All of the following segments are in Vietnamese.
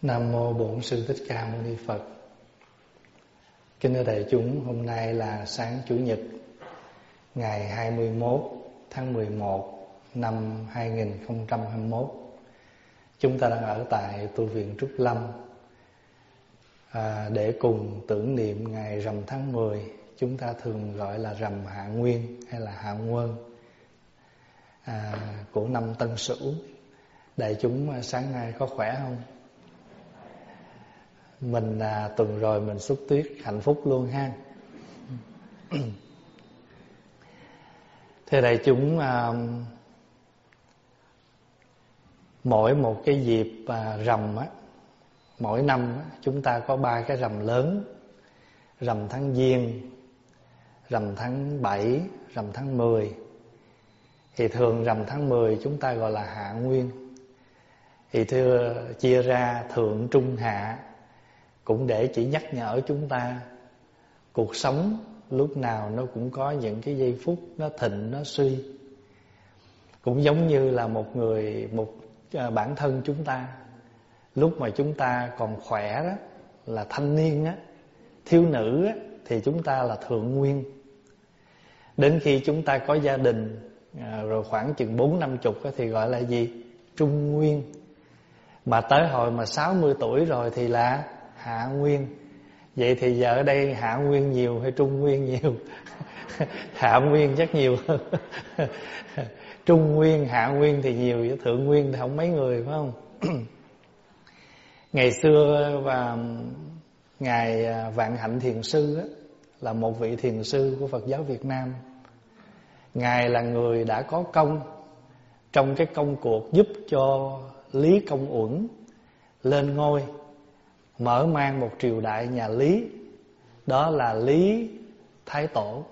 Nam mô Bổn Sư Thích Ca Mâu Ni Phật. Kính thưa đại chúng, hôm nay là sáng Chủ nhật, ngày 21 tháng 11 năm 2021. Chúng ta đang ở tại tu viện Trúc Lâm để cùng tưởng niệm ngày rằm tháng 10. Chúng ta thường gọi là rằm Hạ Nguyên hay là Hạ Nguyên của năm Tân Sửu. Đại chúng sáng nay có khỏe không? Mình tuần rồi mình xúc tuyết hạnh phúc luôn ha. Thưa đại chúng, mỗi một cái dịp rằm á, mỗi năm á, chúng ta có 3 cái rằm lớn: rằm tháng Giêng, rằm tháng 7, rằm tháng 10. Thì thường rằm tháng 10 chúng ta gọi là Hạ Nguyên. Thì thưa chia ra thượng, trung, hạ, cũng để chỉ nhắc nhở chúng ta cuộc sống lúc nào nó cũng có những cái giây phút nó thịnh nó suy. Cũng giống như là một bản thân chúng ta, lúc mà chúng ta còn khỏe đó, là thanh niên á, thiếu nữ á, thì chúng ta là thượng nguyên. Đến khi chúng ta có gia đình rồi khoảng chừng 40-50 thì gọi là gì? Trung nguyên. Mà tới hồi mà 60 tuổi rồi thì là Hạ Nguyên. Vậy thì giờ ở đây Hạ Nguyên nhiều hay Trung Nguyên nhiều? Hạ Nguyên chắc nhiều hơn. Trung Nguyên, Hạ Nguyên thì nhiều, với Thượng Nguyên thì không mấy người, phải không? Ngày xưa và Ngài Vạn Hạnh Thiền Sư á, là một vị thiền sư của Phật giáo Việt Nam. Ngài là người đã có công trong cái công cuộc giúp cho Lý Công Uẩn lên ngôi, mở mang một triều đại nhà Lý, đó là Lý Thái Tổ.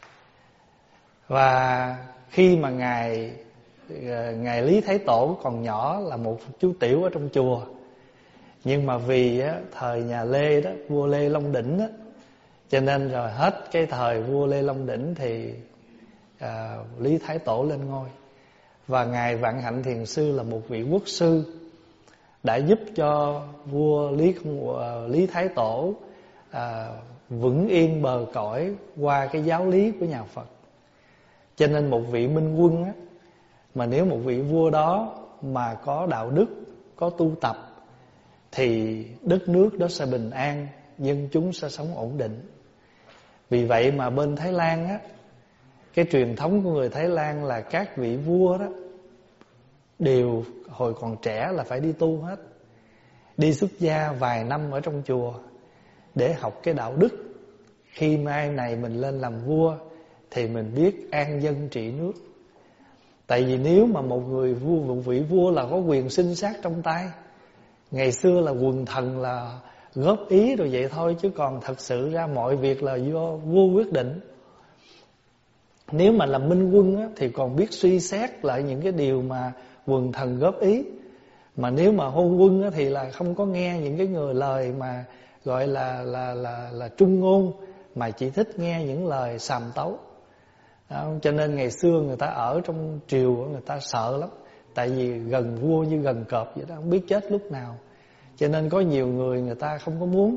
Và khi mà ngài Lý Thái Tổ còn nhỏ, là một chú tiểu ở trong chùa, nhưng mà vì thời nhà Lê đó, vua Lê Long Đỉnh đó, cho nên rồi hết cái thời vua Lê Long Đỉnh thì Lý Thái Tổ lên ngôi. Và ngài Vạn Hạnh Thiền Sư là một vị quốc sư, đã giúp cho vua Lý Thái Tổ vững yên bờ cõi qua cái giáo lý của nhà Phật. Cho nên một vị minh quân á, mà nếu một vị vua đó mà có đạo đức, có tu tập, thì đất nước đó sẽ bình an, dân chúng sẽ sống ổn định. Vì vậy mà bên Thái Lan á, cái truyền thống của người Thái Lan là các vị vua đó đều hồi còn trẻ là phải đi tu hết, đi xuất gia vài năm ở trong chùa để học cái đạo đức. Khi mai này mình lên làm vua thì mình biết an dân trị nước. Tại vì nếu mà một vị vua là có quyền sinh sát trong tay, ngày xưa là quần thần là góp ý rồi vậy thôi, chứ còn thật sự ra mọi việc là do vua quyết định. Nếu mà làm minh quân á, thì còn biết suy xét lại những cái điều mà quần thần góp ý. Mà nếu mà hôn quân á, thì là không có nghe những cái lời mà gọi là trung ngôn, mà chỉ thích nghe những lời sàm tấu. Đó, cho nên ngày xưa người ta ở trong triều người ta sợ lắm. Tại vì gần vua như gần cọp vậy đó, không biết chết lúc nào. Cho nên có nhiều người ta không có muốn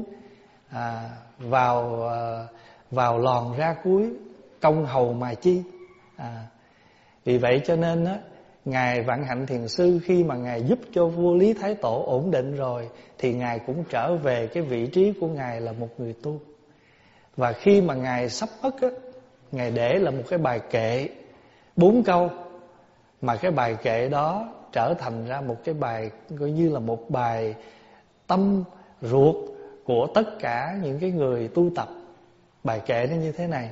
vào lòn ra cuối, công hầu mà chi. Vì vậy cho nên á, ngài Vạn Hạnh Thiền Sư khi mà ngài giúp cho vua Lý Thái Tổ ổn định rồi, thì ngài cũng trở về cái vị trí của ngài là một người tu. Và khi mà ngài sắp mất á, ngài để là một cái bài kệ 4 câu, mà cái bài kệ đó trở thành ra một cái bài coi như là một bài tâm ruột của tất cả những cái người tu tập. Bài kệ nó như thế này: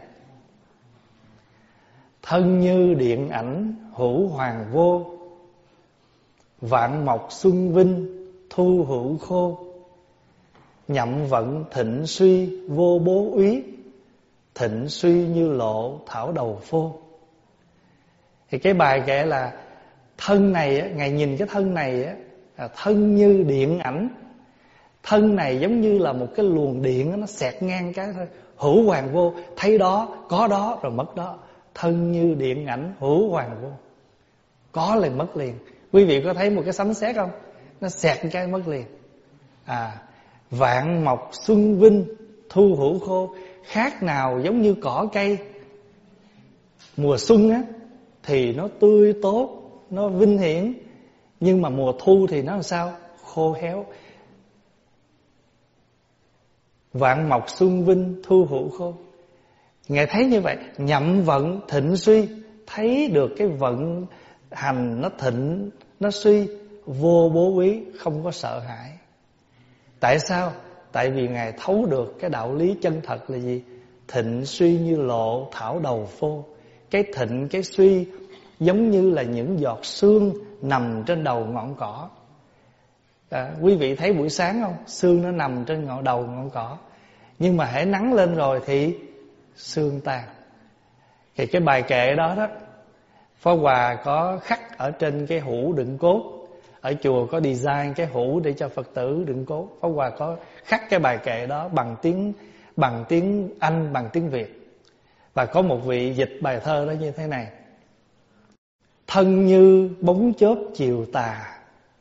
thân như điện ảnh hữu hoàng vô, vạn mộc xuân vinh thu hữu khô, nhậm vận thịnh suy vô bố úy, thịnh suy như lộ thảo đầu phô. Thì cái bài kệ là thân này á, ngài nhìn cái thân này á, thân như điện ảnh. Thân này giống như là một cái luồng điện á, nó xẹt ngang cái thôi. Hữu hoàng vô, thấy đó, có đó rồi mất đó. Thân như điện ảnh hữu hoàng vô, có liền mất liền. Quý vị có thấy một cái sấm sét không? Nó xẹt cái mất liền. Vạn mộc xuân vinh, thu hữu khô. Khác nào giống như cỏ cây. Mùa xuân á thì nó tươi tốt, nó vinh hiển. Nhưng mà mùa thu thì nó làm sao? Khô héo. Vạn mộc xuân vinh, thu hữu khô. Ngài thấy như vậy, nhậm vận thịnh suy, thấy được cái vận hành nó thịnh, nó suy, vô bố quý, không có sợ hãi. Tại sao? Tại vì Ngài thấu được cái đạo lý chân thật là gì? Thịnh suy như lộ thảo đầu phô. Cái thịnh, cái suy giống như là những giọt sương nằm trên đầu ngọn cỏ. Quý vị thấy buổi sáng không? Sương nó nằm trên đầu ngọn cỏ. Nhưng mà hễ nắng lên rồi thì sương tan. Thì cái bài kệ đó đó, Pháp Hòa có khắc ở trên cái hũ đựng cốt. Ở chùa có design cái hũ để cho Phật tử đựng cốt. Pháp Hòa có khắc cái bài kệ đó bằng tiếng Anh, bằng tiếng Việt. Và có một vị dịch bài thơ đó như thế này: thân như bóng chớp chiều tà,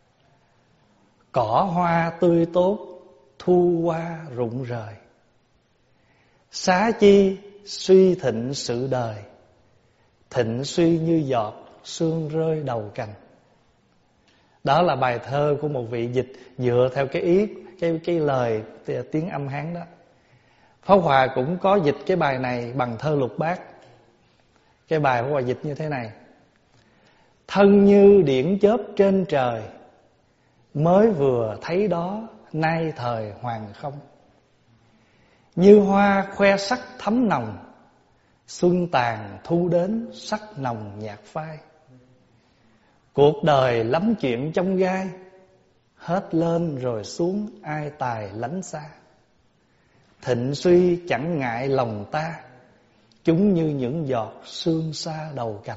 cỏ hoa tươi tốt, thu hoa rụng rời. Xá chi suy thịnh sự đời, thịnh suy như giọt sương rơi đầu cành. Đó là bài thơ của một vị dịch dựa theo cái ý, cái lời tiếng âm Hán đó. Pháp Hòa cũng có dịch cái bài này bằng thơ Lục Bát. Cái bài Pháp Hòa dịch như thế này: thân như điển chớp trên trời, mới vừa thấy đó nay thời hoàng không. Như hoa khoe sắc thấm nồng, xuân tàn thu đến sắc nồng nhạt phai. Cuộc đời lắm chuyện trong gai, hết lên rồi xuống ai tài lánh xa. Thịnh suy chẳng ngại lòng ta, chúng như những giọt sương sa đầu cành.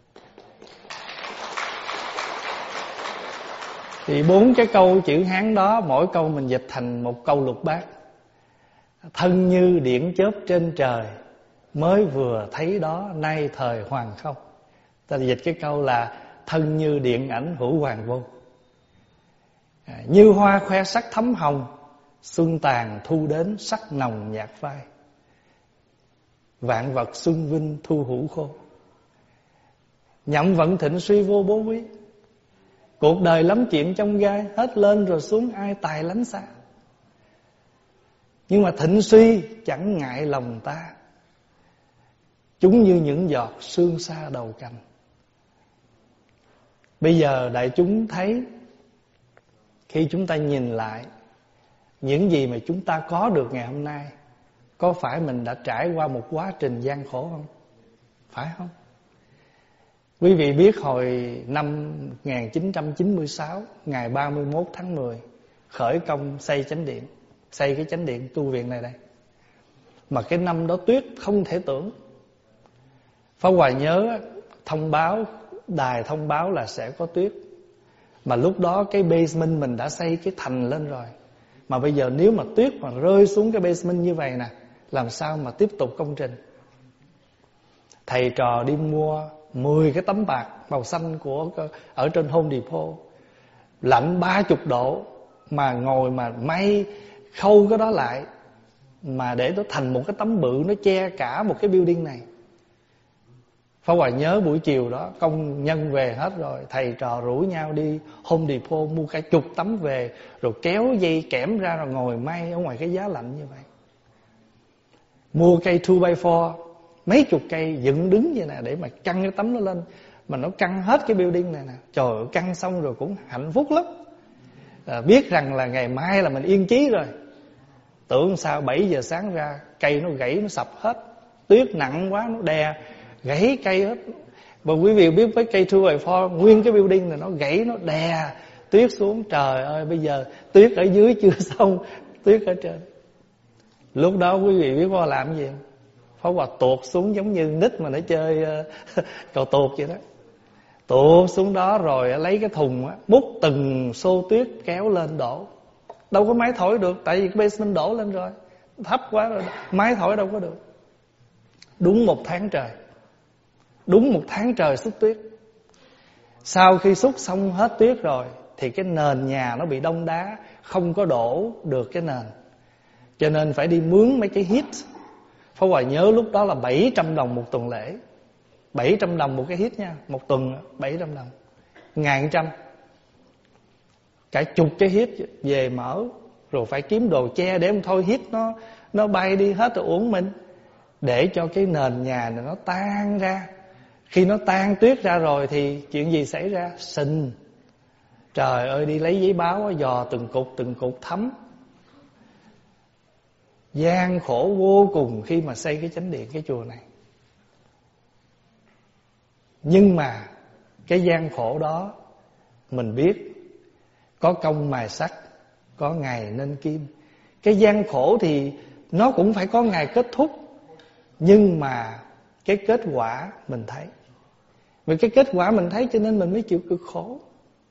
Thì 4 cái câu chữ Hán đó, mỗi câu mình dịch thành một câu Lục Bát. Thân như điển chớp trên trời, mới vừa thấy đó nay thời hoàng không. Ta dịch cái câu là thân như điện ảnh hữu hoàng vô. Như hoa khoe sắc thấm hồng, xuân tàn thu đến sắc nồng nhạt phai. Vạn vật xuân vinh thu hữu khô. Nhậm vận thịnh suy vô bố quý. Cuộc đời lắm chuyện trong gai, hết lên rồi xuống ai tài lánh xa. Nhưng mà thịnh suy chẳng ngại lòng ta, chúng như những giọt sương sa đầu cành. Bây giờ đại chúng thấy, khi chúng ta nhìn lại những gì mà chúng ta có được ngày hôm nay, có phải mình đã trải qua một quá trình gian khổ không? Phải không? Quý vị biết hồi năm 1996, ngày 31 tháng 10, khởi công xây chánh điện, xây cái chánh điện tu viện này đây. Mà cái năm đó tuyết không thể tưởng. Pháp Hòa nhớ thông báo, đài thông báo là sẽ có tuyết. Mà lúc đó cái basement mình đã xây cái thành lên rồi. Mà bây giờ nếu mà tuyết mà rơi xuống cái basement như vậy nè, làm sao mà tiếp tục công trình? Thầy trò đi mua 10 cái tấm bạc màu xanh của ở trên Home Depot, lạnh 30 độ, mà ngồi mà may khâu cái đó lại, mà để nó thành một cái tấm bự, nó che cả một cái building này. Pháp Hòa nhớ buổi chiều đó, công nhân về hết rồi, thầy trò rủ nhau đi Home Depot mua cả chục tấm về, rồi kéo dây kẽm ra rồi ngồi may ở ngoài cái giá lạnh như vậy. Mua cây 2x4, mấy chục cây dựng đứng vậy nè, để mà căng cái tấm nó lên. Mà nó căng hết cái building này nè. Trời ơi, căng xong rồi cũng hạnh phúc lắm. Biết rằng là ngày mai là mình yên chí rồi. Tưởng sao 7 giờ sáng ra, cây nó gãy, nó sập hết. Tuyết nặng quá, nó đè gãy cây hết. Và quý vị biết với cây 2x4, nguyên cái building này nó gãy, nó đè tuyết xuống. Trời ơi, bây giờ tuyết ở dưới chưa xong, tuyết ở trên. Lúc đó quý vị biết Pháp Hòa làm gì không? Pháp Hòa tuột xuống giống như nít mà nó chơi cầu tuột vậy đó. Tuột xuống đó rồi lấy cái thùng á, múc từng xô tuyết kéo lên đổ. Đâu có máy thổi được, tại vì cái basement đổ lên rồi, thấp quá rồi, máy thổi đâu có được. Đúng 1 tháng trời. Đúng 1 tháng trời xúc tuyết. Sau khi xúc xong hết tuyết rồi thì cái nền nhà nó bị đông đá, không có đổ được cái nền, cho nên phải đi mướn mấy cái hít. Pháp Hòa nhớ lúc đó là 700 đồng một tuần lễ. 700 đồng một cái hít nha, một tuần 700 đồng, 1.100. Cả chục cái hít về mở, rồi phải kiếm đồ che để thôi hít nó bay đi hết rồi uổng mình, để cho cái nền nhà này nó tan ra. Khi nó tan tuyết ra rồi thì chuyện gì xảy ra? Sình. Trời ơi, đi lấy giấy báo dò từng cục thấm. Gian khổ vô cùng khi mà xây cái chánh điện, cái chùa này. Nhưng mà cái gian khổ đó mình biết có công mài sắt, có ngày nên kim. Cái gian khổ thì nó cũng phải có ngày kết thúc, nhưng mà cái kết quả mình thấy. Vì cái kết quả mình thấy cho nên mình mới chịu cực khổ.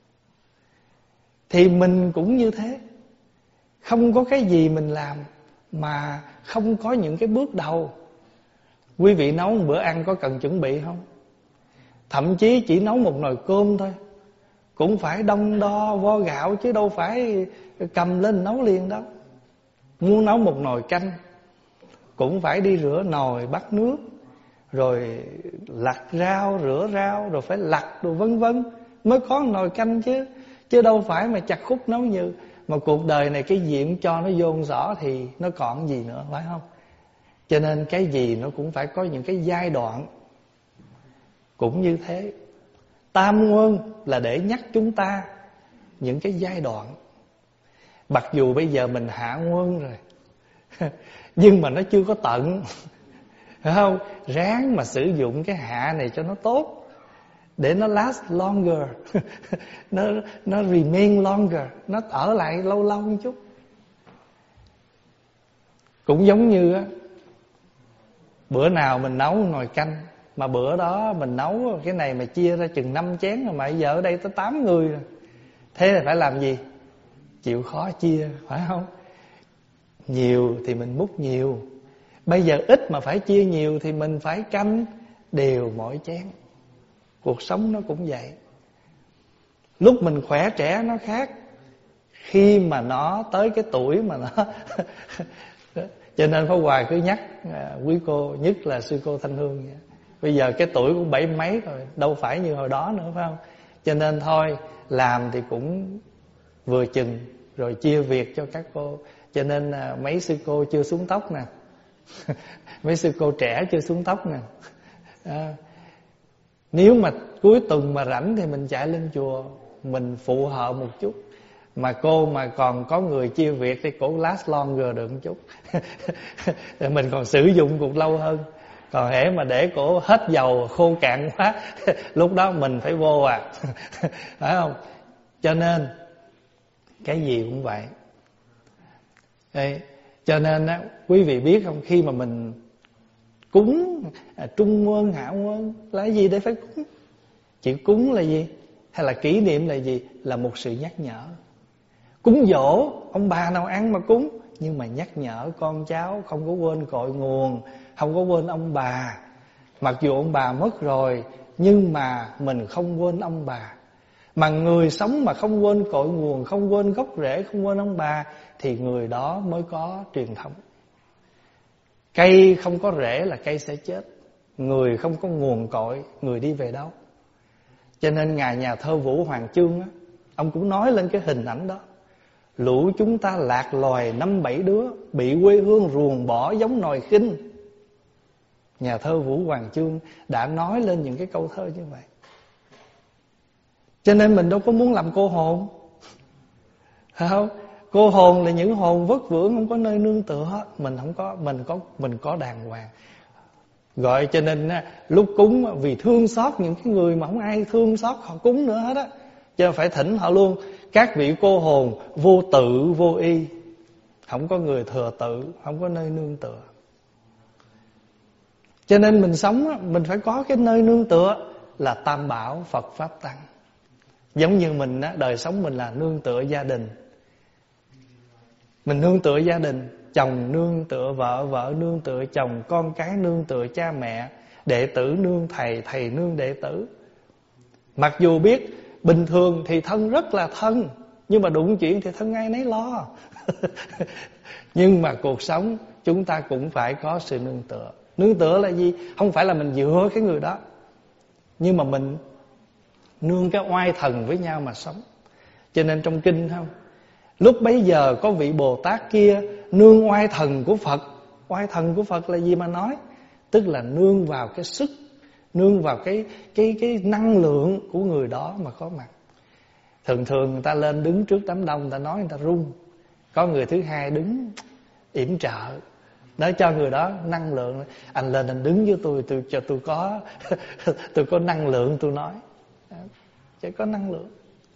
Thì mình cũng như thế. Không có cái gì mình làm mà không có những cái bước đầu. Quý vị nấu một bữa ăn có cần chuẩn bị không? Thậm chí chỉ nấu một nồi cơm thôi cũng phải đong đo vo gạo, chứ đâu phải cầm lên nấu liền đâu. Muốn nấu một nồi canh cũng phải đi rửa nồi, bắt nước, rồi lặt rau, rửa rau, rồi phải lặt rồi vân vân mới có nồi canh chứ đâu phải mà chặt khúc nấu như. Mà cuộc đời này cái gì cũng cho nó vô rõ thì nó còn gì nữa, phải không? Cho nên cái gì nó cũng phải có những cái giai đoạn. Cũng như thế, tam nguồn là để nhắc chúng ta những cái giai đoạn. Mặc dù bây giờ mình hạ nguồn rồi nhưng mà nó chưa có tận, phải không? Ráng mà sử dụng cái hạ này cho nó tốt, để nó last longer nó remain longer, nó ở lại lâu lâu một chút. Cũng giống như á, bữa nào mình nấu nồi canh, mà bữa đó mình nấu cái này mà chia ra chừng 5 chén rồi, mà giờ ở đây tới 8 người rồi. Thế là phải làm gì? Chịu khó chia, phải không? Nhiều thì mình múc nhiều. Bây giờ ít mà phải chia nhiều thì mình phải canh đều mỗi chén. Cuộc sống nó cũng vậy. Lúc mình khỏe trẻ nó khác, khi mà nó tới cái tuổi mà nó cho nên Pháp Hòa cứ nhắc quý cô, nhất là sư cô Thanh Hương vậy. Bây giờ cái tuổi cũng 70 mấy rồi, đâu phải như hồi đó nữa, phải không? Cho nên thôi, làm thì cũng vừa chừng, rồi chia việc cho các cô. Cho nên mấy sư cô chưa xuống tóc nè mấy sư cô trẻ chưa xuống tóc nè. Nếu mà cuối tuần mà rảnh thì mình chạy lên chùa, mình phụ hộ một chút. Mà cô mà còn có người chia việc thì cô last longer được một chút để mình còn sử dụng cuộc lâu hơn. Còn hễ mà để cổ hết dầu khô cạn quá lúc đó mình phải vô phải không? Cho nên cái gì cũng vậy. Đây, cho nên á, quý vị biết không, khi mà mình cúng trung quân hạ quân là gì để phải cúng? Chỉ cúng là gì? Hay là kỷ niệm là gì? Là một sự nhắc nhở. Cúng dỗ, ông bà nào ăn mà cúng, nhưng mà nhắc nhở con cháu không có quên cội nguồn, không có quên ông bà. Mặc dù ông bà mất rồi, nhưng mà mình không quên ông bà. Mà người sống mà không quên cội nguồn, không quên gốc rễ, không quên ông bà, thì người đó mới có truyền thống. Cây không có rễ là cây sẽ chết. Người không có nguồn cội, người đi về đâu? Cho nên ngài nhà thơ Vũ Hoàng Chương á, ông cũng nói lên cái hình ảnh đó. Lũ chúng ta lạc loài 5-7 đứa, bị quê hương ruồng bỏ giống nòi khinh. Nhà thơ Vũ Hoàng Chương đã nói lên những cái câu thơ như vậy. Cho nên mình đâu có muốn làm cô hồn, phải không? Cô hồn là những hồn vất vưởng, không có nơi nương tựa. Mình có đàng hoàng. Gọi cho nên lúc cúng vì thương xót những cái người mà không ai thương xót họ cúng nữa hết á, cho nên phải thỉnh họ luôn. Các vị cô hồn vô tự vô y, không có người thừa tự, không có nơi nương tựa. Cho nên mình sống mình phải có cái nơi nương tựa là Tam Bảo Phật Pháp Tăng. Giống như mình đời sống mình là nương tựa gia đình. Mình nương tựa gia đình, chồng nương tựa vợ, vợ nương tựa chồng, con cái nương tựa cha mẹ, đệ tử nương thầy, thầy nương đệ tử. Mặc dù biết Bình thường thì thân rất là thân, nhưng mà đụng chuyện thì thân ai nấy lo. Nhưng mà cuộc sống chúng ta cũng phải có sự nương tựa. Nương tựa là gì? Không phải là mình dựa cái người đó, nhưng mà mình nương cái oai thần với nhau mà sống. Cho nên trong kinh không, lúc bấy giờ có vị Bồ Tát kia nương oai thần của Phật. Oai thần của Phật là gì mà nói? Tức là nương vào cái sức, nương vào cái năng lượng của người đó mà có mặt. Thường thường người ta lên đứng trước đám đông, người ta nói người ta run. Có người thứ hai đứng yểm trợ, để cho người đó năng lượng. Anh lên anh đứng với tôi cho tôi có tôi có năng lượng tôi nói. Chỉ có năng lượng.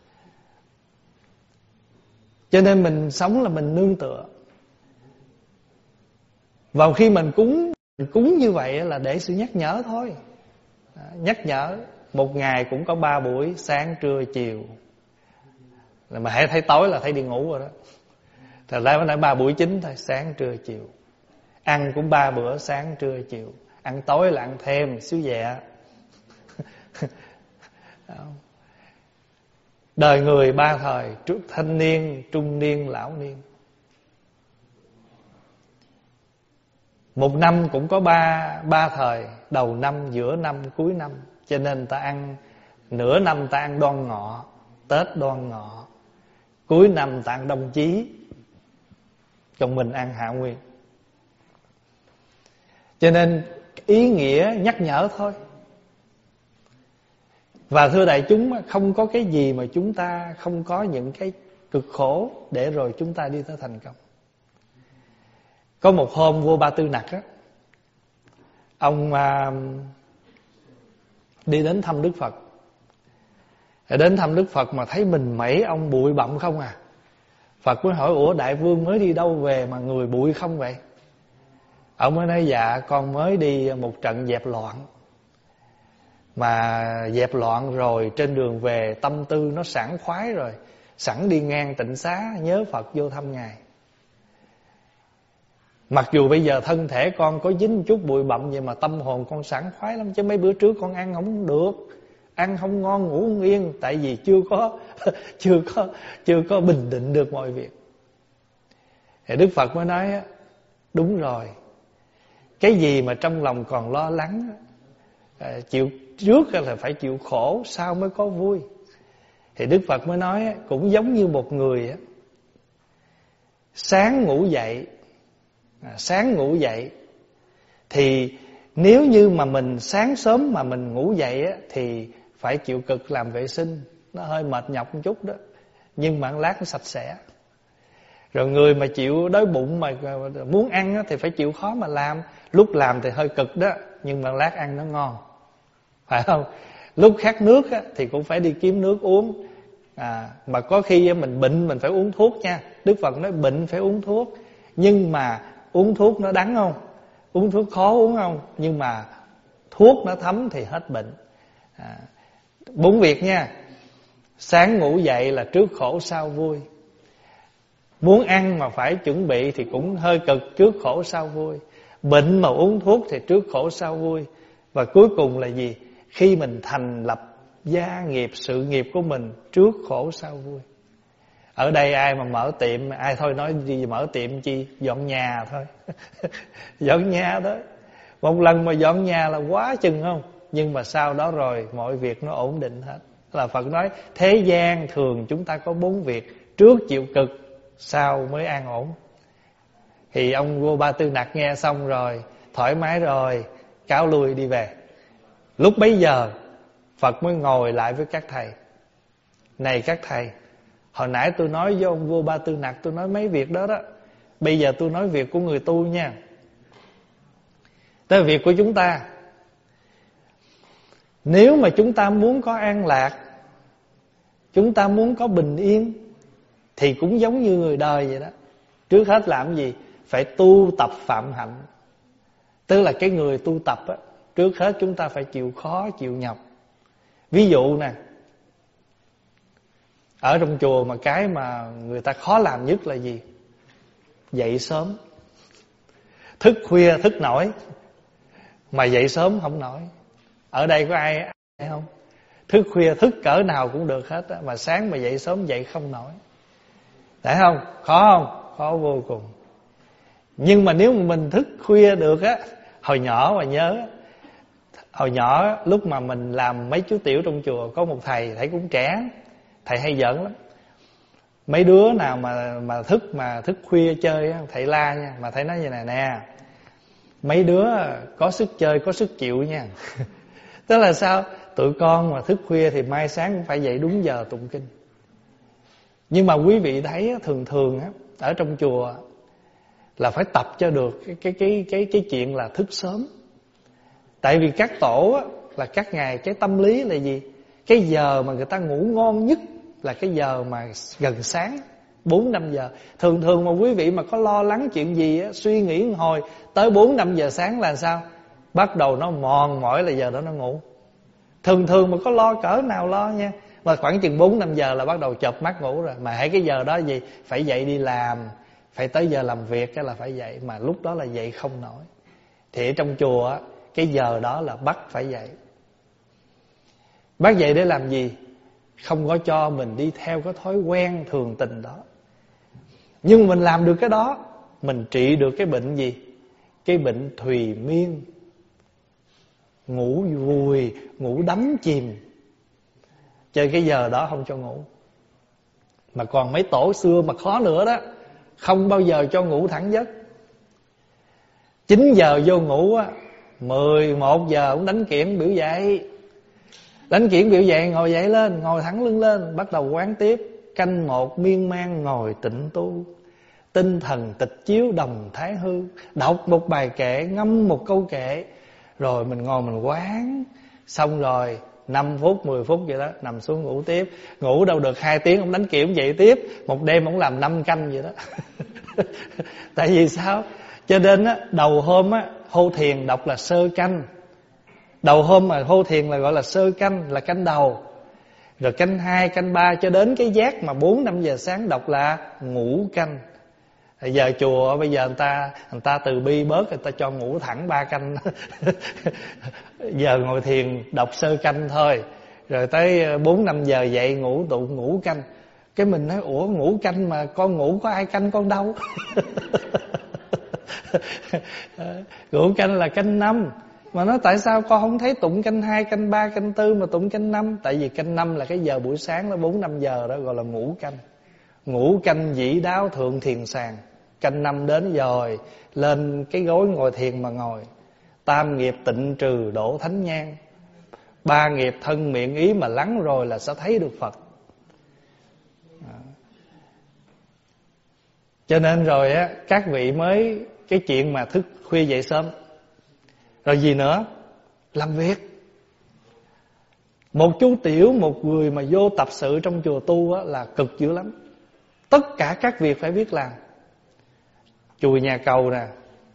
Cho nên mình sống là mình nương tựa. Vào khi mình cúng như vậy là để sự nhắc nhở thôi. Nhắc nhở. Một ngày cũng có 3 buổi, sáng, trưa, chiều. Mà hãy thấy tối là thấy đi ngủ rồi đó. Thật ra mới nói 3 buổi chính thôi, sáng, trưa, chiều. Ăn cũng 3 bữa, sáng, trưa, chiều. Ăn tối là ăn thêm xíu nhẹ. Đời người 3 thời: thanh niên, trung niên, lão niên. Một năm cũng có ba thời: đầu năm, giữa năm, cuối năm. Cho nên ta ăn nửa năm ta ăn Đoan Ngọ, Tết Đoan Ngọ. Cuối năm ta ăn Đông Chí, còn mình ăn Hạ Nguyên. Cho nên ý nghĩa nhắc nhở thôi. Và thưa đại chúng, không có cái gì mà chúng ta không có những cái cực khổ để rồi chúng ta đi tới thành công. Có một hôm vua Ba Tư Nặc á, ông đi đến thăm Đức Phật. Đến thăm Đức Phật mà thấy mình mấy ông bụi bặm không à. Phật mới hỏi: ủa đại vương mới đi đâu về mà người bụi không vậy? Ông mới nói: dạ con mới đi một trận dẹp loạn. Mà dẹp loạn rồi trên đường về tâm tư nó sảng khoái rồi, sẵn đi ngang tịnh xá nhớ Phật vô thăm Ngài. Mặc dù bây giờ thân thể con có dính chút bụi bặm vậy mà tâm hồn con sảng khoái lắm. Chứ mấy bữa trước con ăn không được, ăn không ngon ngủ không yên. Tại vì chưa có bình định được mọi việc. Thì Đức Phật mới nói: đúng rồi, cái gì mà trong lòng còn lo lắng, chịu trước là phải chịu khổ, sau mới có vui. Thì Đức Phật mới nói cũng giống như một người sáng ngủ dậy thì nếu như mà mình sáng sớm mà mình ngủ dậy thì phải chịu cực làm vệ sinh, nó hơi mệt nhọc một chút đó, nhưng mà lát nó sạch sẽ. Rồi người mà chịu đói bụng mà muốn ăn thì phải chịu khó mà làm. Lúc làm thì hơi cực đó, nhưng mà lát ăn nó ngon, phải không? Lúc khát nước thì cũng phải đi kiếm nước uống. Mà có khi mình bệnh mình phải uống thuốc nha. Đức Phật nói bệnh phải uống thuốc. Nhưng mà uống thuốc nó đắng không? Uống thuốc khó uống không? Nhưng mà thuốc nó thấm thì hết bệnh. 4 việc nha. Sáng ngủ dậy là trước khổ sau vui. Muốn ăn mà phải chuẩn bị thì cũng hơi cực, trước khổ sau vui. Bệnh mà uống thuốc thì trước khổ sau vui. Và cuối cùng là gì? Khi mình thành lập gia nghiệp, sự nghiệp của mình, trước khổ sau vui. Ở đây ai mà mở tiệm, ai thôi nói đi mở tiệm chi, dọn nhà thôi. Dọn nhà thôi. Một lần mà dọn nhà là quá chừng không? Nhưng mà sau đó rồi mọi việc nó ổn định hết. Là Phật nói thế gian thường chúng ta có 4 việc: trước chịu cực, sau mới an ổn. Thì ông vua Ba Tư Nặc nghe xong rồi, thoải mái rồi, cáo lui đi về. Lúc bấy giờ Phật mới ngồi lại với các thầy. Này các thầy, hồi nãy tôi nói với ông vua Ba Tư Nặc, tôi nói mấy việc đó đó. Bây giờ tôi nói việc của người tu nha. Tới việc của chúng ta. Nếu mà chúng ta muốn có an lạc, chúng ta muốn có bình yên, thì cũng giống như người đời vậy đó. Trước hết làm gì? Phải tu tập phạm hạnh. Tức là cái người tu tập á, trước hết chúng ta phải chịu khó, chịu nhọc. Ví dụ nè, ở trong chùa mà cái mà người ta khó làm nhất là gì? Dậy sớm. Thức khuya thức nổi, mà dậy sớm không nổi. Ở đây có ai không? Thức khuya thức cỡ nào cũng được hết á, mà sáng mà dậy sớm dậy không nổi. Phải không? Khó không? Khó vô cùng. Nhưng mà nếu mà mình thức khuya được á, hồi nhỏ mà nhớ, hồi nhỏ lúc mà mình làm mấy chú tiểu trong chùa, có một thầy cũng trẻ, thầy hay giỡn lắm. Mấy đứa nào mà thức khuya chơi á, thầy la nha, mà thầy nói như này nè: mấy đứa có sức chơi có sức chịu nha. Tức là sao? Tụi con mà thức khuya thì mai sáng cũng phải dậy đúng giờ tụng kinh. Nhưng mà quý vị thấy thường thường á, ở trong chùa là phải tập cho được cái chuyện là thức sớm. Tại vì các tổ á, là các ngài cái tâm lý là gì? Cái giờ mà người ta ngủ ngon nhất là cái giờ mà gần sáng, 4-5 giờ. Thường thường mà quý vị mà có lo lắng chuyện gì á, suy nghĩ một hồi, tới 4-5 giờ sáng là sao? Bắt đầu nó mòn mỏi là giờ đó nó ngủ. Thường thường mà có lo cỡ nào lo nha, mà khoảng chừng 4-5 giờ là bắt đầu chợp mắt ngủ rồi. Mà hãy cái giờ đó gì? Phải dậy đi làm, phải tới giờ làm việc cái là phải dậy. Mà lúc đó là dậy không nổi. Thì ở trong chùa á, cái giờ đó là bắt phải dậy. Bắt dậy để làm gì? Không có cho mình đi theo cái thói quen thường tình đó. Nhưng mình làm được cái đó, mình trị được cái bệnh gì? Cái bệnh thùy miên, ngủ vùi, ngủ đắm chìm. Chơi cái giờ đó không cho ngủ. Mà còn mấy tổ xưa mà khó nữa đó, không bao giờ cho ngủ thẳng giấc. 9 giờ vô ngủ á, 11 giờ cũng đánh kiển biểu dậy. Đánh kiển biểu dậy, ngồi dậy lên, ngồi thẳng lưng lên, bắt đầu quán tiếp. Canh 1 miên man ngồi tịnh tu, tinh thần tịch chiếu đồng thái hư. Đọc một bài kệ, ngâm một câu kệ, rồi mình ngồi mình quán. Xong rồi 5 phút, 10 phút vậy đó, nằm xuống ngủ tiếp. Ngủ đâu được 2 tiếng, ông đánh kiển dậy tiếp. Một đêm ông làm 5 canh vậy đó. Tại vì sao? Cho nên á, đầu hôm á, hô thiền đọc là sơ canh. Đầu hôm mà hô thiền là gọi là sơ canh, là canh đầu. Rồi canh 2, canh 3 cho đến cái giác mà 4-5 giờ sáng đọc là ngũ canh. Giờ chùa bây giờ người ta từ bi bớt, người ta cho ngủ thẳng 3 canh. Giờ ngồi thiền đọc sơ canh thôi. Rồi tới 4-5 giờ dậy ngủ tụng ngũ canh. Cái mình nói ủa ngũ canh mà con ngủ có ai canh con đâu. Ngũ canh là canh 5. Mà nói tại sao con không thấy tụng canh 2, canh 3, canh 4 mà tụng canh 5? Tại vì canh 5 là cái giờ buổi sáng đó, 4-5 giờ đó gọi là ngũ canh. Ngũ canh dĩ đáo thượng thiền sàng. Canh 5 đến rồi, lên cái gối ngồi thiền mà ngồi. Tam nghiệp tịnh trừ đổ thánh nhang, 3 nghiệp thân miệng ý mà lắng rồi là sẽ thấy được Phật. Cho nên rồi á, các vị mới cái chuyện mà thức khuya dậy sớm. Rồi gì nữa? Làm việc. Một chú tiểu, một người mà vô tập sự trong chùa tu á, là cực dữ lắm. Tất cả các việc phải biết làm. Chùi nhà cầu nè,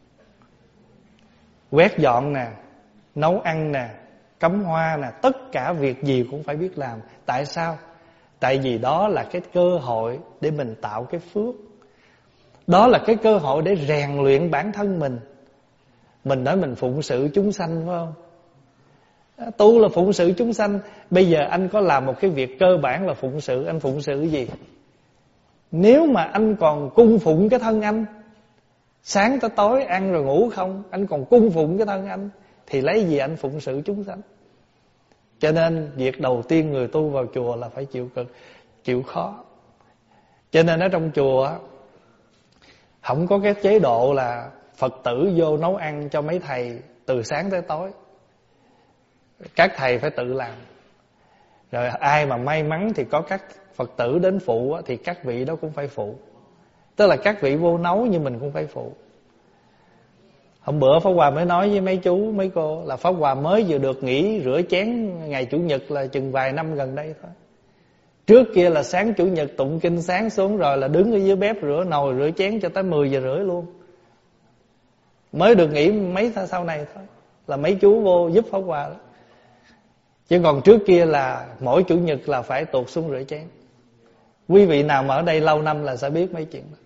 quét dọn nè, nấu ăn nè, cắm hoa nè, tất cả việc gì cũng phải biết làm. Tại sao? Tại vì đó là cái cơ hội để mình tạo cái phước. Đó là cái cơ hội để rèn luyện bản thân mình. Mình nói mình phụng sự chúng sanh phải không? Tu là phụng sự chúng sanh. Bây giờ anh có làm một cái việc cơ bản là phụng sự. Anh phụng sự cái gì? Nếu mà anh còn cung phụng cái thân anh, sáng tới tối ăn rồi ngủ không, anh còn cung phụng cái thân anh, thì lấy gì anh phụng sự chúng sanh? Cho nên việc đầu tiên người tu vào chùa là phải chịu cực, chịu khó. Cho nên ở trong chùa không có cái chế độ là Phật tử vô nấu ăn cho mấy thầy từ sáng tới tối. Các thầy phải tự làm. Rồi ai mà may mắn thì có các Phật tử đến phụ thì các vị đó cũng phải phụ. Tức là các vị vô nấu nhưng mình cũng phải phụ. Hôm bữa Pháp Hòa mới nói với mấy chú, mấy cô là Pháp Hòa mới vừa được nghỉ rửa chén ngày Chủ nhật là chừng vài năm gần đây thôi. Trước kia là sáng Chủ nhật tụng kinh sáng xuống rồi là đứng ở dưới bếp rửa nồi rửa chén cho tới 10 giờ rưỡi luôn. Mới được nghỉ mấy tháng sau này thôi, là mấy chú vô giúp Pháp Hòa đó. Chứ còn trước kia là mỗi Chủ nhật là phải tuột xuống rửa chén. Quý vị nào mà ở đây lâu năm là sẽ biết mấy chuyện đó.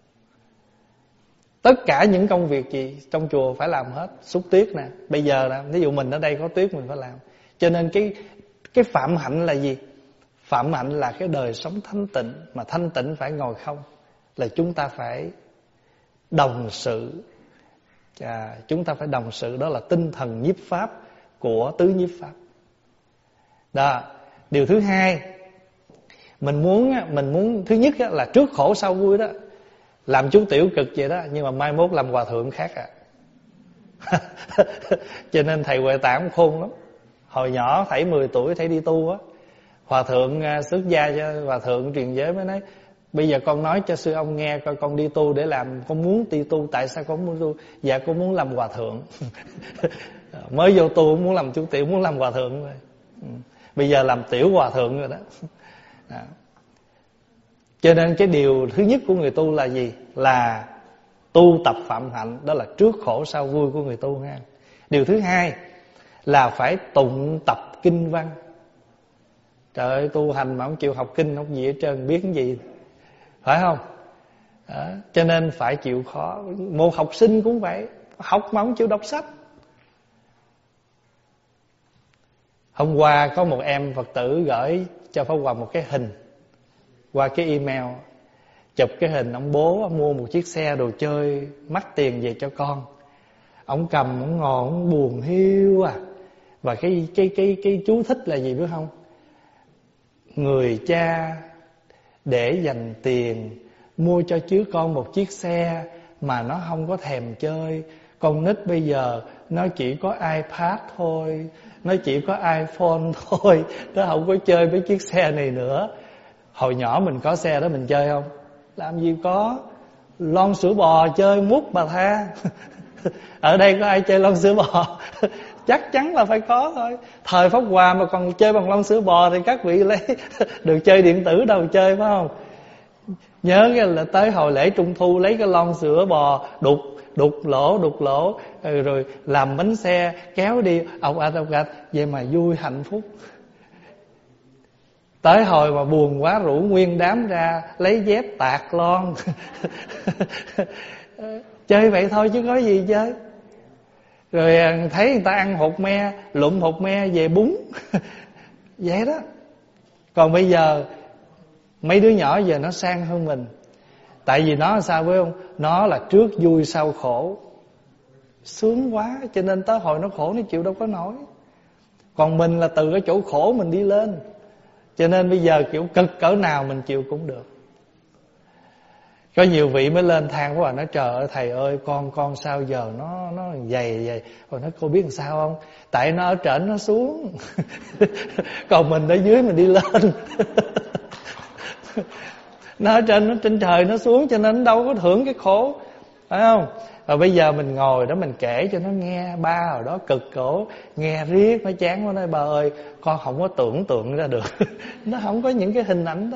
Tất cả những công việc gì trong chùa phải làm hết. Xúc tuyết nè, bây giờ nè, ví dụ mình ở đây có tuyết mình phải làm. Cho nên Cái phạm hạnh là gì? Phạm hạnh là cái đời sống thanh tịnh. Mà thanh tịnh phải ngồi không, là chúng ta phải đồng sự. Chúng ta phải đồng sự, đó là tinh thần nhiếp pháp của tứ nhiếp pháp. Đó. Điều thứ hai, mình muốn thứ nhất là trước khổ sau vui đó, làm chú tiểu cực vậy đó, nhưng mà mai mốt làm hòa thượng khác Cho nên thầy Huệ Tạng khôn lắm. Hồi nhỏ thầy 10 tuổi thầy đi tu á, hòa thượng xuất gia cho hòa thượng truyền giới mới nói: bây giờ con nói cho sư ông nghe coi, con đi tu để làm, con muốn đi tu. Tại sao con muốn tu? Dạ con muốn làm hòa thượng. Mới vô tu muốn làm chú tiểu, muốn làm hòa thượng rồi. Bây giờ làm tiểu hòa thượng rồi đó. Cho nên cái điều thứ nhất của người tu là gì? Là tu tập phạm hạnh, đó là trước khổ sau vui của người tu ha. Điều thứ hai là phải tụng tập kinh văn. Trời ơi, tu hành mà không chịu học kinh, không gì hết trơn, biết cái gì, phải không? Đó. Cho nên phải chịu khó. Một học sinh cũng vậy, học mà không chịu đọc sách. Hôm qua có một em Phật tử gửi cho Pháp Hòa một cái hình qua cái email. Chụp cái hình ông bố mua một chiếc xe đồ chơi mắc tiền về cho con. Ông cầm, ông ngồi, ông buồn hiu Và cái chú thích là gì biết không? Người cha để dành tiền mua cho chứ con một chiếc xe mà nó không có thèm chơi. Con nít bây giờ nó chỉ có iPad thôi, nó chỉ có iPhone thôi, nó không có chơi với chiếc xe này nữa. Hồi nhỏ mình có xe đó mình chơi không? Làm gì có. Lon sữa bò chơi mút bà tha. Ở đây có ai chơi lon sữa bò? Chắc chắn là phải có thôi. Thời Pháp Hòa mà còn chơi bằng lon sữa bò thì các vị lấy được chơi điện tử đâu chơi, phải không? Nhớ cái là tới hồi lễ Trung Thu lấy cái lon sữa bò đục lỗ rồi làm bánh xe kéo đi ọc ạch vậy mà vui hạnh phúc. Tới hồi mà buồn quá rủ nguyên đám ra lấy dép tạt lon. Chơi vậy thôi chứ có gì chơi. Rồi thấy người ta ăn hột me, lụm hột me về bún. Vậy đó. Còn bây giờ mấy đứa nhỏ giờ nó sang hơn mình. Tại vì nó sao phải không? Nó là trước vui sau khổ. Sướng quá, cho nên tới hồi nó khổ nó chịu đâu có nổi. Còn mình là từ cái chỗ khổ mình đi lên. Cho nên bây giờ kiểu cực cỡ nào mình chịu cũng được. Có nhiều vị mới lên than quá, nói trời ơi thầy ơi, con sao giờ nó dày. Rồi nói cô biết làm sao không? Tại nó ở trển nó xuống. Còn mình ở dưới mình đi lên. Nó ở trên trời nó xuống, cho nên nó đâu có hưởng cái khổ, phải không? Rồi bây giờ mình ngồi đó mình kể cho nó nghe. Ba hồi đó cực khổ, nghe riết nó chán quá, nói ba ơi con không có tưởng tượng ra được. Nó không có những cái hình ảnh đó.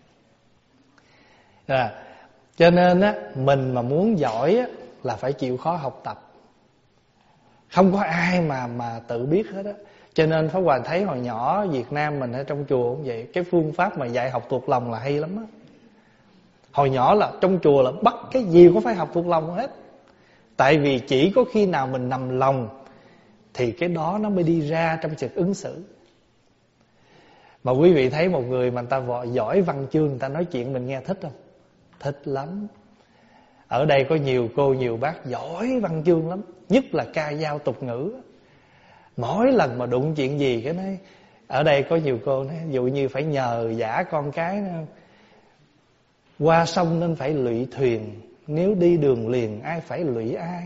Cho nên á, mình mà muốn giỏi á, là phải chịu khó học tập. Không có ai mà tự biết hết á. Cho nên Pháp Hòa thấy hồi nhỏ Việt Nam mình ở trong chùa cũng vậy. Cái phương pháp mà dạy học thuộc lòng là hay lắm á. Hồi nhỏ là trong chùa là bắt cái gì cũng phải học thuộc lòng hết. Tại vì chỉ có khi nào mình nằm lòng thì cái đó nó mới đi ra trong việc ứng xử. Mà quý vị thấy một người mà người ta giỏi văn chương, người ta nói chuyện mình nghe thích không? Thích lắm. Ở đây có nhiều cô nhiều bác giỏi văn chương lắm, nhất là ca dao tục ngữ. Mỗi lần mà đụng chuyện gì cái nói, ở đây có nhiều cô nói, ví dụ như phải nhờ vả con cái nữa. Qua sông nên phải lụy thuyền, nếu đi đường liền ai phải lụy ai.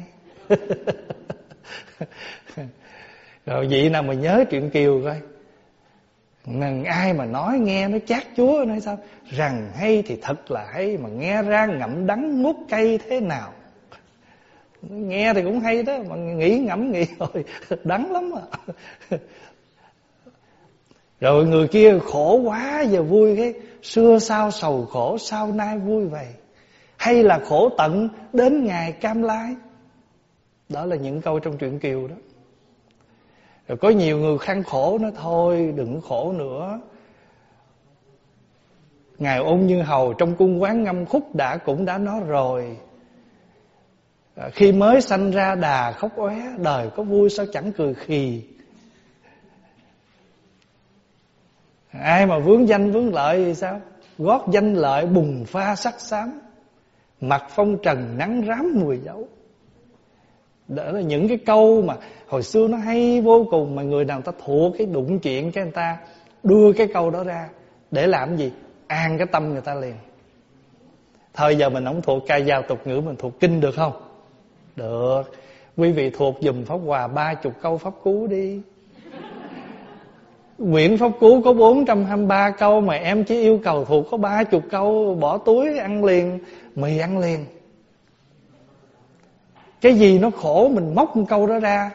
Rồi vị nào mà nhớ chuyện Kiều coi, ai mà nói nghe nó chát chúa, nói sao rằng hay thì thật là hay, mà nghe ra ngậm đắng nuốt cay thế nào. Nghe thì cũng hay đó, mà ngẫm nghĩ rồi đắng lắm à. Rồi người kia khổ quá giờ vui, cái xưa sao sầu khổ sau nay vui vậy, hay là khổ tận đến ngày cam lai. Đó là những câu trong truyện Kiều đó. Rồi có nhiều người khăn khổ nói thôi đừng khổ nữa. Ngài Ôn Như Hầu trong cung Quán Ngâm Khúc cũng đã nói rồi, khi mới sanh ra đà khóc óe, đời có vui sao chẳng cười khì. Ai mà vướng danh vướng lợi thì sao? Gót danh lợi bùng pha sắc xám, mặt phong trần nắng rám mùi dấu. Đó là những cái câu mà hồi xưa nó hay vô cùng, mà người nào ta thuộc cái đụng chuyện cái người ta đưa cái câu đó ra để làm gì? An cái tâm người ta liền. Thời giờ mình không thuộc ca dao tục ngữ, mình thuộc kinh được không? Được. Quý vị thuộc dùm Pháp Hòa 30 câu pháp cú đi. Quyển pháp cú có 423 câu mà em chỉ yêu cầu thuộc có 30 câu, bỏ túi ăn liền, mì ăn liền. Cái gì nó khổ mình móc một câu đó ra.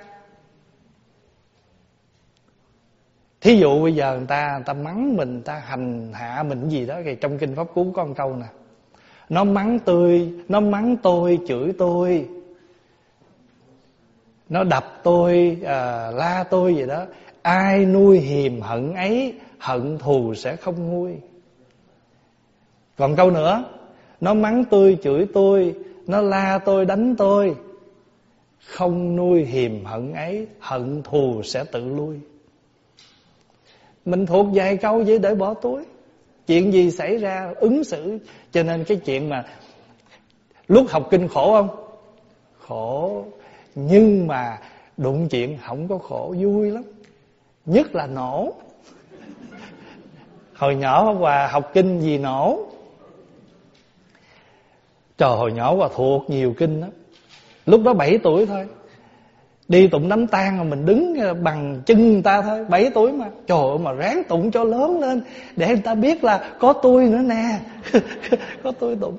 Thí dụ bây giờ người ta mắng mình, người ta hành hạ mình gì đó, thì trong kinh pháp cú có một câu nè: nó mắng tôi, chửi tôi, nó đập tôi, la tôi gì đó, ai nuôi hiềm hận ấy, hận thù sẽ không nguôi. Còn câu nữa: nó mắng tôi, chửi tôi, nó la tôi, đánh tôi, không nuôi hiềm hận ấy, hận thù sẽ tự lui. Mình thuộc vài câu vậy để bỏ túi. Chuyện gì xảy ra ứng xử. Cho nên cái chuyện mà lúc học kinh khổ không? Khổ. Nhưng mà đụng chuyện không có khổ, vui lắm. Nhất là nổ. Hồi nhỏ Hòa học kinh gì nổ. Trời, hồi nhỏ Hòa thuộc nhiều kinh lắm. Lúc đó 7 tuổi thôi. Đi tụng đám tang mà mình đứng bằng chân người ta thôi, 7 tuổi mà. Trời ơi, mà ráng tụng cho lớn lên để người ta biết là có tôi nữa nè. Có tôi tụng.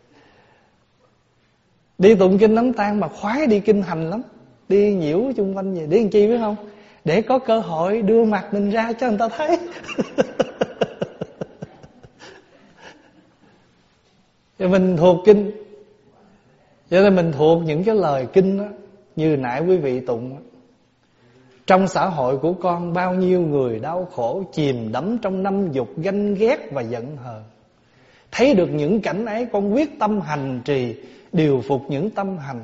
Đi tụng kinh đám tang mà khoái đi kinh hành lắm. Đi nhiễu chung quanh về để làm chi biết không? Để có cơ hội đưa mặt mình ra cho người ta thấy. Cho mình thuộc kinh. Cho nên mình thuộc những cái lời kinh đó, như nãy quý vị tụng: trong xã hội của con bao nhiêu người đau khổ, chìm đắm trong năm dục ganh ghét và giận hờn. Thấy được những cảnh ấy, con quyết tâm hành trì, điều phục những tâm hành.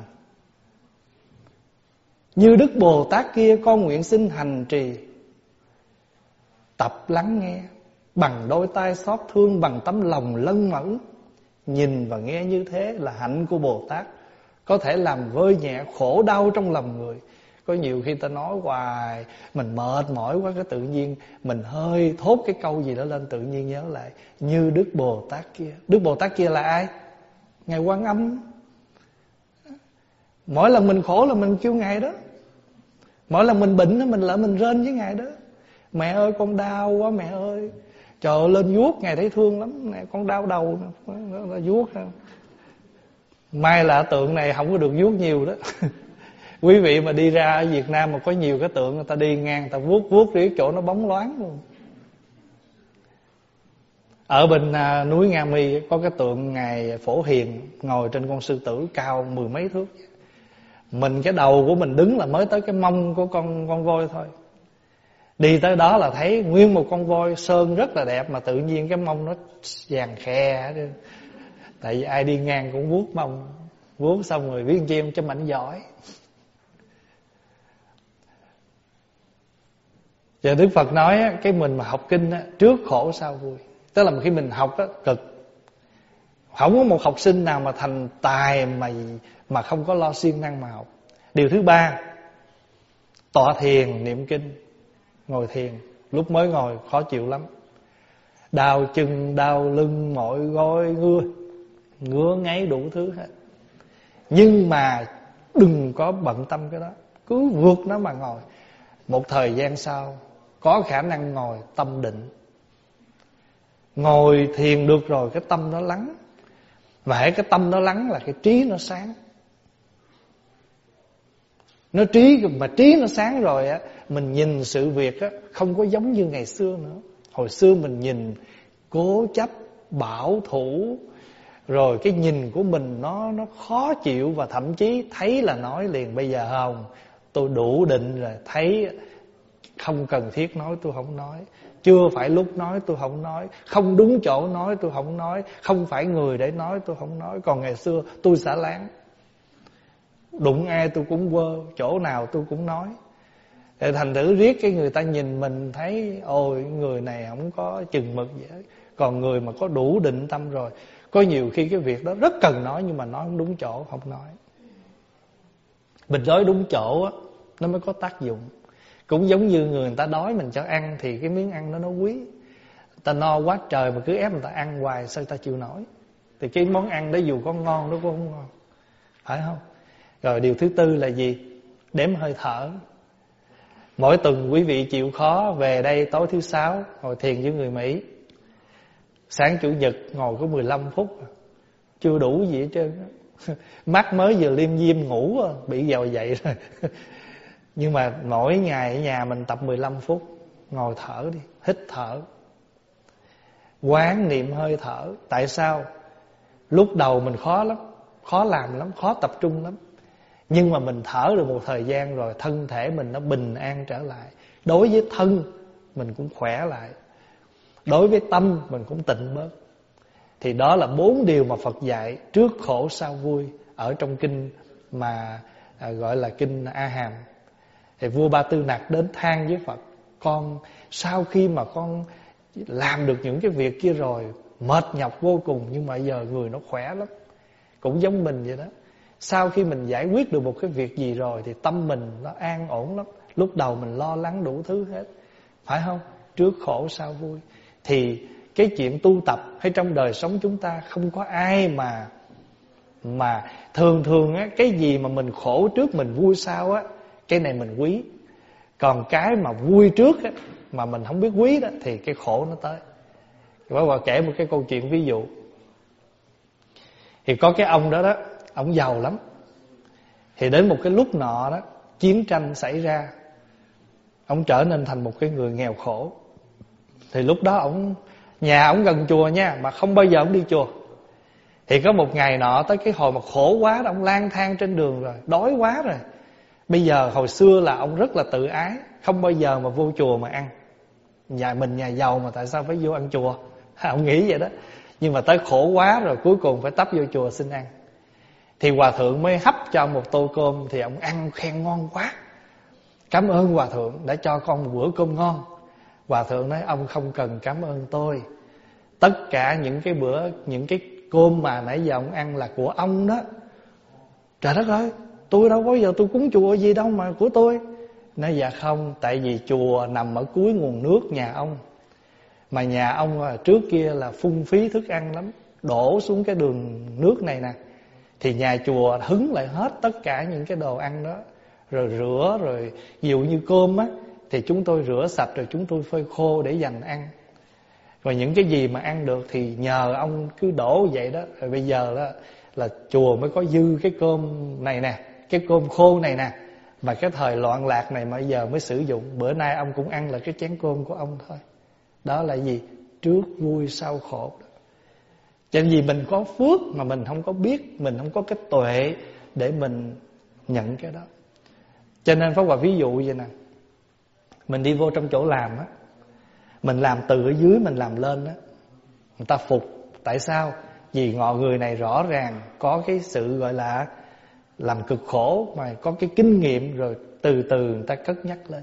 Như Đức Bồ Tát kia, con nguyện xin hành trì, tập lắng nghe bằng đôi tai xót thương, bằng tấm lòng lân mẫn. Nhìn và nghe như thế là hạnh của Bồ Tát, có thể làm vơi nhẹ khổ đau trong lòng người. Có nhiều khi ta nói hoài mình mệt mỏi quá, cái tự nhiên mình hơi thốt cái câu gì đó lên, tự nhiên nhớ lại như Đức Bồ Tát kia. Đức Bồ Tát kia là ai? Ngài Quan Âm. Mỗi lần mình khổ là mình kêu Ngài đó. Mỗi lần mình bệnh mình lại mình rên với Ngài đó: mẹ ơi con đau quá mẹ ơi. Trời ơi, lên vuốt Ngài thấy thương lắm: nè con đau đầu nè, vuốt. May là tượng này không có được vuốt nhiều đó. Quý vị mà đi ra ở Việt Nam mà có nhiều cái tượng, người ta đi ngang người ta vuốt cái chỗ nó bóng loáng luôn. Ở bên núi Nga Mi có cái tượng Ngài Phổ Hiền ngồi trên con sư tử cao 10 mấy thước. Mình cái đầu của mình đứng là mới tới cái mông của con voi thôi. Đi tới đó là thấy nguyên một con voi sơn rất là đẹp, mà tự nhiên cái mông nó vàng khè. Tại vì ai đi ngang cũng vuốt mông, vuốt xong rồi viết chim cho mạnh giỏi. Giờ Đức Phật nói cái mình mà học kinh trước khổ sau vui. Tức là khi mình học cực. Không có một học sinh nào mà thành tài mà không có lo siêng năng mà học. Điều thứ ba, tọa thiền niệm kinh. Ngồi thiền, lúc mới ngồi khó chịu lắm. Đau chân, đau lưng, mỏi gối, ngứa ngáy đủ thứ hết. Nhưng mà đừng có bận tâm cái đó, cứ vượt nó mà ngồi. Một thời gian sau có khả năng ngồi tâm định. Ngồi thiền được rồi cái tâm nó lắng. Và cái tâm nó lắng là cái trí nó sáng. Nó trí nó sáng rồi á, mình nhìn sự việc á không có giống như ngày xưa nữa. Hồi xưa mình nhìn cố chấp, bảo thủ, rồi cái nhìn của mình nó khó chịu, và thậm chí thấy là nói liền. Bây giờ không, tôi đủ định rồi, thấy không cần thiết nói tôi không nói, chưa phải lúc nói tôi không nói, không đúng chỗ nói tôi không nói, không phải người để nói tôi không nói. Còn ngày xưa tôi xả láng, đụng ai tôi cũng quơ, chỗ nào tôi cũng nói. Thì thành thử riết cái người ta nhìn mình thấy ôi người này không có chừng mực gì hết. Còn người mà có đủ định tâm rồi, có nhiều khi cái việc đó rất cần nói nhưng mà nói không đúng chỗ, không nói. Mình nói đúng chỗ á, nó mới có tác dụng. Cũng giống như người ta đói mình cho ăn thì cái miếng ăn đó nó quý. Người ta no quá trời mà cứ ép người ta ăn hoài sao người ta chịu nổi. Thì cái món ăn đó dù có ngon nó cũng không ngon, phải không? Rồi điều thứ tư là gì? Đếm hơi thở. Mỗi tuần quý vị chịu khó về đây tối thứ Sáu ngồi thiền với người Mỹ. Sáng Chủ nhật ngồi có 15 phút, chưa đủ gì hết trơn. Mắt mới vừa liêm diêm ngủ bị dèo dậy rồi. Nhưng mà mỗi ngày ở nhà mình tập 15 phút, ngồi thở đi, hít thở, quán niệm hơi thở. Tại sao? Lúc đầu mình khó lắm, khó làm lắm, khó tập trung lắm. Nhưng mà mình thở được một thời gian rồi, thân thể mình nó bình an trở lại. Đối với thân mình cũng khỏe lại, đối với tâm mình cũng tịnh bớt. Thì đó là 4 điều mà Phật dạy trước khổ sau vui, ở trong kinh mà gọi là kinh A Hàm. Thì vua Ba Tư Nặc đến than với Phật: con sau khi mà con làm được những cái việc kia rồi, mệt nhọc vô cùng, nhưng mà giờ người nó khỏe lắm. Cũng giống mình vậy đó. Sau khi mình giải quyết được một cái việc gì rồi thì tâm mình nó an ổn lắm. Lúc đầu mình lo lắng đủ thứ hết, phải không? Trước khổ sau vui. Thì cái chuyện tu tập hay trong đời sống chúng ta không có ai mà thường á, cái gì mà mình khổ trước mình vui sau á, cái này mình quý. Còn cái mà vui trước á, mà mình không biết quý đó, thì cái khổ nó tới. Bác Hòa kể một cái câu chuyện ví dụ. Thì có cái ông đó, ông giàu lắm. Thì đến một cái lúc nọ đó, chiến tranh xảy ra, ông trở nên thành một cái người nghèo khổ. Thì lúc đó nhà ông gần chùa nha, mà không bao giờ ông đi chùa. Thì có một ngày nọ tới cái hồi mà khổ quá đó, ông lang thang trên đường rồi, đói quá rồi. Bây giờ hồi xưa là ông rất là tự ái, không bao giờ mà vô chùa mà ăn. Mình nhà giàu mà tại sao phải vô ăn chùa? Ông nghĩ vậy đó. Nhưng mà tới khổ quá rồi cuối cùng phải tấp vô chùa xin ăn. Thì hòa thượng mới hấp cho ông một tô cơm. Thì ông ăn khen ngon quá, cảm ơn hòa thượng đã cho con một bữa cơm ngon. Hòa thượng nói: ông không cần cảm ơn tôi. Tất cả những cái cơm mà nãy giờ ông ăn là của ông đó. Trời đất ơi, tôi đâu có giờ tôi cúng chùa gì đâu mà của tôi. Nói dạ không, tại vì chùa nằm ở cuối nguồn nước nhà ông. Mà nhà ông trước kia là phung phí thức ăn lắm, đổ xuống cái đường nước này nè. Thì nhà chùa hứng lại hết tất cả những cái đồ ăn đó, rồi rửa, rồi ví dụ như cơm á thì chúng tôi rửa sạch rồi chúng tôi phơi khô để dành ăn. Rồi những cái gì mà ăn được thì nhờ ông cứ đổ vậy đó. Rồi bây giờ đó là chùa mới có dư cái cơm này nè, cái cơm khô này nè. Mà cái thời loạn lạc này mà bây giờ mới sử dụng. Bữa nay ông cũng ăn là cái chén cơm của ông thôi. Đó là gì? Trước vui sau khổ. Cho nên vì mình có phước mà mình không có biết, mình không có cái tuệ để mình nhận cái đó. Cho nên Pháp Hòa ví dụ vậy nè. Mình đi vô trong chỗ làm á, mình làm từ ở dưới mình làm lên á, người ta phục. Tại sao? Vì người này rõ ràng có cái sự gọi là làm cực khổ, mà có cái kinh nghiệm rồi từ từ người ta cất nhắc lên.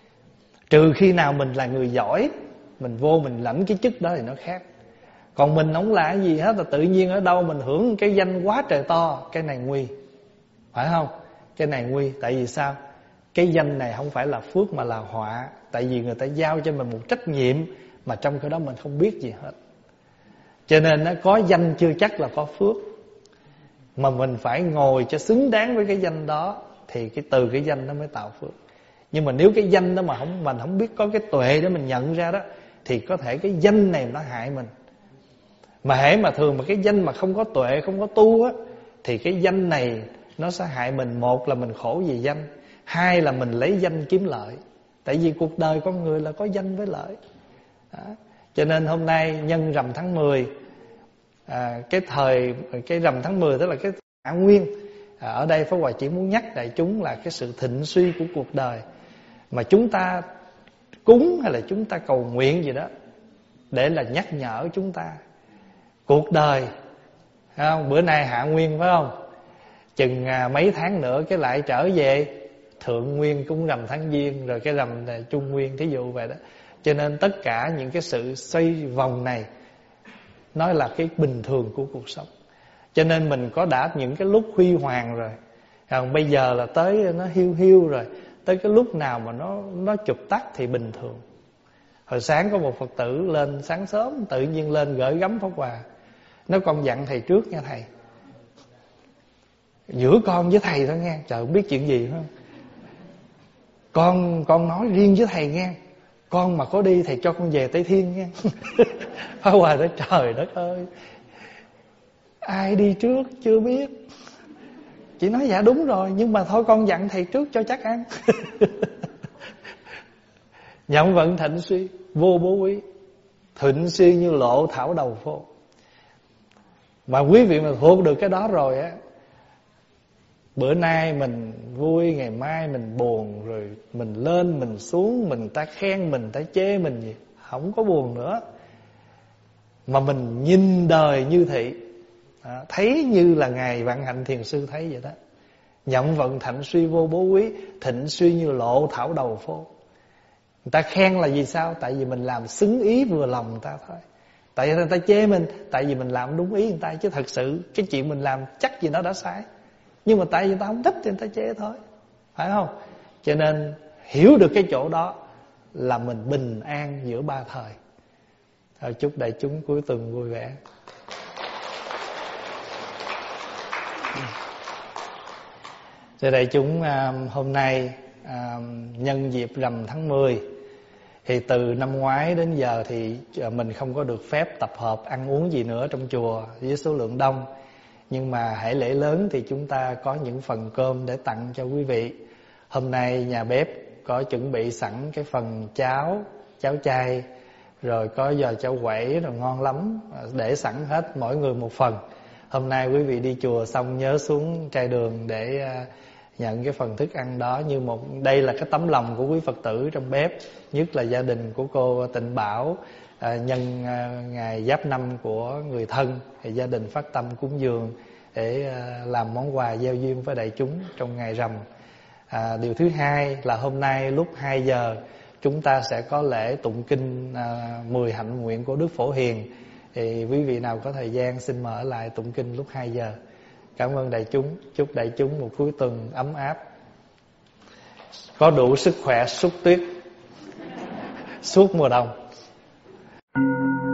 Trừ khi nào mình là người giỏi, mình vô mình lãnh cái chức đó thì nó khác. Còn mình không là cái gì hết, là tự nhiên ở đâu mình hưởng cái danh quá trời to, cái này nguy, phải không? Cái này nguy. Tại vì sao? Cái danh này không phải là phước mà là họa. Tại vì người ta giao cho mình một trách nhiệm mà trong cái đó mình không biết gì hết. Cho nên nó có danh chưa chắc là có phước, mà mình phải ngồi cho xứng đáng với cái danh đó thì từ cái danh nó mới tạo phước. Nhưng mà nếu cái danh đó mà mình không biết có cái tuệ để mình nhận ra đó, thì có thể cái danh này nó hại mình. Mà hễ mà thường mà cái danh mà không có tuệ, không có tu á, thì cái danh này nó sẽ hại mình. Một là mình khổ vì danh, hai là mình lấy danh kiếm lợi. Tại vì cuộc đời con người là có danh với lợi đó. Cho nên hôm nay nhân rằm tháng 10, cái rằm tháng 10 tức là cái Hạ Nguyên. Ở đây Pháp Hòa chỉ muốn nhắc đại chúng là cái sự thịnh suy của cuộc đời. Mà chúng ta cúng hay là chúng ta cầu nguyện gì đó để là nhắc nhở chúng ta cuộc đời, không? Bữa nay Hạ Nguyên phải không? Chừng mấy tháng nữa cái lại trở về thượng nguyên cúng rằm tháng giêng, rồi cái rằm này trung nguyên, thí dụ vậy đó. Cho nên tất cả những cái sự xoay vòng này nói là cái bình thường của cuộc sống. Cho nên mình có đã những cái lúc huy hoàng rồi, còn bây giờ là tới nó hiu hiu rồi, tới cái lúc nào mà nó chụp tắt thì bình thường. Hồi sáng có một Phật tử lên sáng sớm, tự nhiên lên gửi gắm pháp hòa, nói con dặn thầy trước nha thầy, giữa con với thầy thôi nghe. Trời, không biết chuyện gì không. Con nói riêng với thầy nghe, con mà có đi thầy cho con về Tây Thiên nghe. Pháp hòa nói trời đất ơi, ai đi trước chưa biết. Chị nói dạ đúng rồi, nhưng mà thôi con dặn thầy trước cho chắc ăn. Nhậm vận thịnh suy, vô bố quý. Thịnh suy như lộ thảo đầu phố. Mà quý vị mà thuộc được cái đó rồi á, bữa nay mình vui, ngày mai mình buồn, rồi mình lên mình xuống, mình ta khen mình ta chê mình gì, không có buồn nữa. Mà mình nhìn đời như thị, thấy như là Ngài Vạn Hạnh Thiền Sư thấy vậy đó. Nhậm vận thạnh suy vô bố quý, thịnh suy như lộ thảo đầu phố. Người ta khen là vì sao? Tại vì mình làm xứng ý vừa lòng người ta thôi. Tại vì người ta chê mình, tại vì mình làm đúng ý người ta. Chứ thật sự cái chuyện mình làm chắc gì nó đã sai, nhưng mà tại vì người ta không thích thì người ta chê thôi, phải không? Cho nên hiểu được cái chỗ đó là mình bình an giữa ba thời. Chúc đại chúng cuối tuần vui vẻ. Thưa đại chúng, hôm nay nhân dịp rằm tháng 10, thì từ năm ngoái đến giờ thì mình không có được phép tập hợp ăn uống gì nữa trong chùa với số lượng đông. Nhưng mà hễ lễ lớn thì chúng ta có những phần cơm để tặng cho quý vị. Hôm nay nhà bếp có chuẩn bị sẵn cái phần cháo chay, rồi có giò cháo quẩy rồi ngon lắm, để sẵn hết mỗi người một phần. Hôm nay quý vị đi chùa xong nhớ xuống Trai Đường để nhận cái phần thức ăn đó. Như đây là cái tấm lòng của quý Phật tử trong bếp, nhất là gia đình của cô Tịnh Bảo. Nhân ngày Giáp Năm của người thân thì gia đình phát tâm cúng dường để làm món quà gieo duyên với đại chúng trong ngày rằm. Điều thứ hai là hôm nay lúc 2 giờ chúng ta sẽ có lễ tụng kinh 10 hạnh nguyện của Đức Phổ Hiền. Thì quý vị nào có thời gian xin mở lại tụng kinh lúc 2 giờ. Cảm ơn đại chúng. Chúc đại chúng một cuối tuần ấm áp, có đủ sức khỏe xúc tuyết suốt mùa đông.